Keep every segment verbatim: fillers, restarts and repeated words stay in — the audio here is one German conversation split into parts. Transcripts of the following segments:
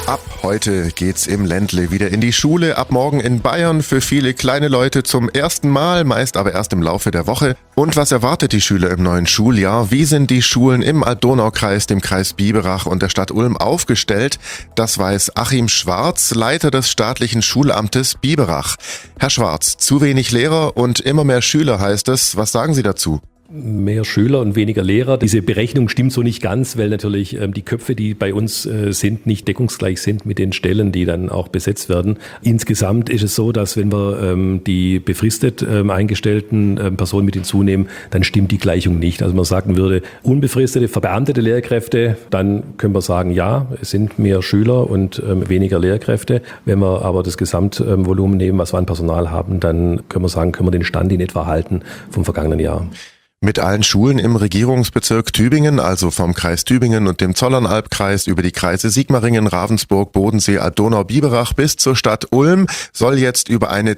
Ab heute geht's im Ländle wieder in die Schule. Ab morgen in Bayern für viele kleine Leute zum ersten Mal, meist aber erst im Laufe der Woche. Und was erwartet die Schüler im neuen Schuljahr? Wie sind die Schulen im Alb-Donau-Kreis, dem Kreis Biberach und der Stadt Ulm aufgestellt? Das weiß Achim Schwarz, Leiter des staatlichen Schulamtes Biberach. Herr Schwarz, zu wenig Lehrer und immer mehr Schüler heißt es. Was sagen Sie dazu? Mehr Schüler und weniger Lehrer. Diese Berechnung stimmt so nicht ganz, weil natürlich ähm, die Köpfe, die bei uns äh, sind, nicht deckungsgleich sind mit den Stellen, die dann auch besetzt werden. Insgesamt ist es so, dass wenn wir ähm, die befristet ähm, eingestellten ähm, Personen mit hinzunehmen, dann stimmt die Gleichung nicht. Also man sagen würde, unbefristete, verbeamtete Lehrkräfte, dann können wir sagen, ja, es sind mehr Schüler und ähm, weniger Lehrkräfte. Wenn wir aber das Gesamtvolumen nehmen, was wir an Personal haben, dann können wir sagen, können wir den Stand in etwa halten vom vergangenen Jahr. Mit allen Schulen im Regierungsbezirk Tübingen, also vom Kreis Tübingen und dem Zollernalbkreis über die Kreise Sigmaringen, Ravensburg, Bodensee, Alb-Donau-Biberach bis zur Stadt Ulm, soll jetzt über eine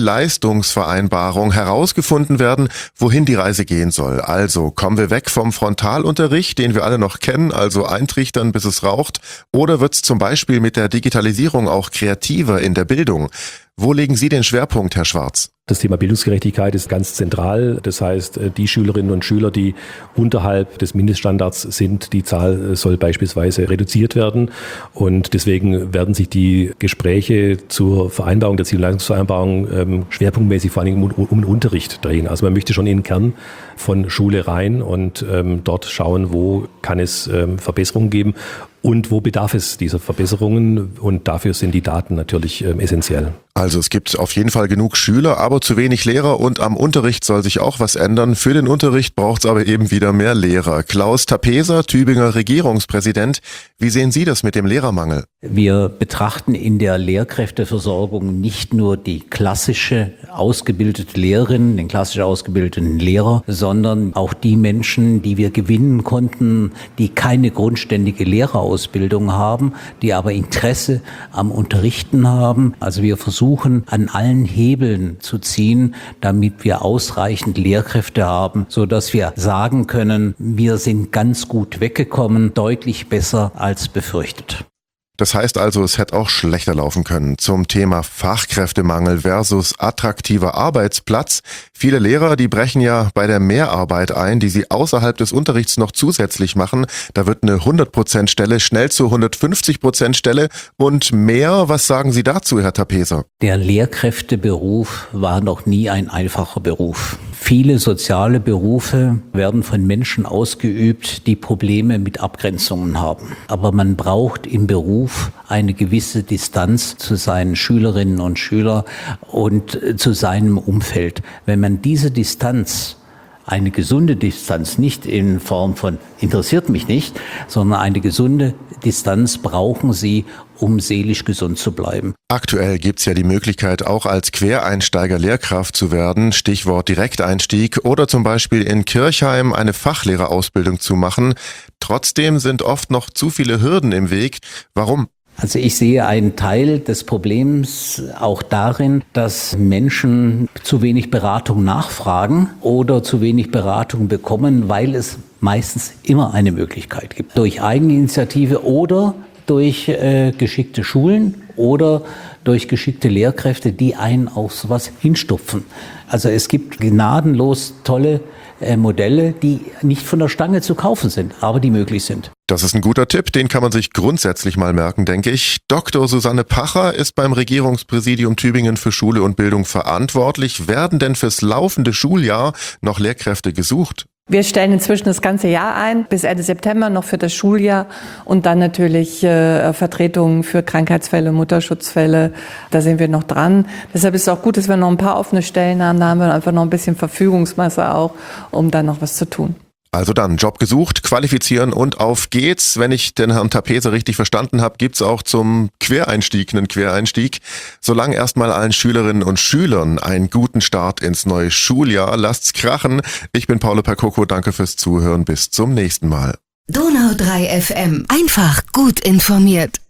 Ziel-Leistungsvereinbarung herausgefunden werden, wohin die Reise gehen soll. Also kommen wir weg vom Frontalunterricht, den wir alle noch kennen, also eintrichtern, bis es raucht, oder wird's zum Beispiel mit der Digitalisierung auch kreativer in der Bildung? Wo legen Sie den Schwerpunkt, Herr Schwarz? Das Thema Bildungsgerechtigkeit ist ganz zentral. Das heißt, die Schülerinnen und Schüler, die unterhalb des Mindeststandards sind, die Zahl soll beispielsweise reduziert werden. Und deswegen werden sich die Gespräche zur Vereinbarung der Zielleistungsvereinbarung ähm, schwerpunktmäßig vor allem um, um den Unterricht drehen. Also man möchte schon in den Kern von Schule rein und ähm, dort schauen, wo kann es ähm, Verbesserungen geben und wo bedarf es dieser Verbesserungen. Und dafür sind die Daten natürlich ähm, essentiell. Also es gibt auf jeden Fall genug Schüler, aber zu wenig Lehrer und am Unterricht soll sich auch was ändern. Für den Unterricht braucht es aber eben wieder mehr Lehrer. Klaus Tapeser, Tübinger Regierungspräsident, wie sehen Sie das mit dem Lehrermangel? Wir betrachten in der Lehrkräfteversorgung nicht nur die klassische ausgebildete Lehrerin, den klassisch ausgebildeten Lehrer, sondern auch die Menschen, die wir gewinnen konnten, die keine grundständige Lehrerausbildung haben, die aber Interesse am Unterrichten haben. Also wir versuchen an allen Hebeln zu ziehen, damit wir ausreichend Lehrkräfte haben, so dass wir sagen können, wir sind ganz gut weggekommen, deutlich besser als befürchtet. Das heißt also, es hätte auch schlechter laufen können. Zum Thema Fachkräftemangel versus attraktiver Arbeitsplatz. Viele Lehrer, die brechen ja bei der Mehrarbeit ein, die sie außerhalb des Unterrichts noch zusätzlich machen. Da wird eine hundert Prozent Stelle schnell zur hundertfünfzig Prozent Stelle und mehr. Was sagen Sie dazu, Herr Tapeser? Der Lehrkräfteberuf war noch nie ein einfacher Beruf. Viele soziale Berufe werden von Menschen ausgeübt, die Probleme mit Abgrenzungen haben. Aber man braucht im Beruf eine gewisse Distanz zu seinen Schülerinnen und Schülern und zu seinem Umfeld. Wenn man diese Distanz, eine gesunde Distanz, nicht in Form von interessiert mich nicht, sondern eine gesunde Distanz brauchen Sie, um seelisch gesund zu bleiben. Aktuell gibt's ja die Möglichkeit, auch als Quereinsteiger Lehrkraft zu werden, Stichwort Direkteinstieg, oder zum Beispiel in Kirchheim eine Fachlehrerausbildung zu machen. Trotzdem sind oft noch zu viele Hürden im Weg. Warum? Also ich sehe einen Teil des Problems auch darin, dass Menschen zu wenig Beratung nachfragen oder zu wenig Beratung bekommen, weil es meistens immer eine Möglichkeit gibt. Durch Eigeninitiative oder durch äh, geschickte Schulen oder durch geschickte Lehrkräfte, die einen auf sowas hinstupfen. Also es gibt gnadenlos tolle äh, Modelle, die nicht von der Stange zu kaufen sind, aber die möglich sind. Das ist ein guter Tipp, den kann man sich grundsätzlich mal merken, denke ich. Doktor Susanne Pacher ist beim Regierungspräsidium Tübingen für Schule und Bildung verantwortlich. Werden denn fürs laufende Schuljahr noch Lehrkräfte gesucht? Wir stellen inzwischen das ganze Jahr ein, bis Ende September noch für das Schuljahr und dann natürlich äh, Vertretungen für Krankheitsfälle, Mutterschutzfälle, da sind wir noch dran. Deshalb ist es auch gut, dass wir noch ein paar offene Stellen haben, da haben wir einfach noch ein bisschen Verfügungsmasse auch, um dann noch was zu tun. Also dann, Job gesucht, qualifizieren und auf geht's. Wenn ich den Herrn Tapeser richtig verstanden habe, gibt's auch zum Quereinstieg einen Quereinstieg. Solange erstmal allen Schülerinnen und Schülern einen guten Start ins neue Schuljahr. Lasst's krachen. Ich bin Paolo Percoco, danke fürs Zuhören. Bis zum nächsten Mal. Donau drei F M. Einfach gut informiert.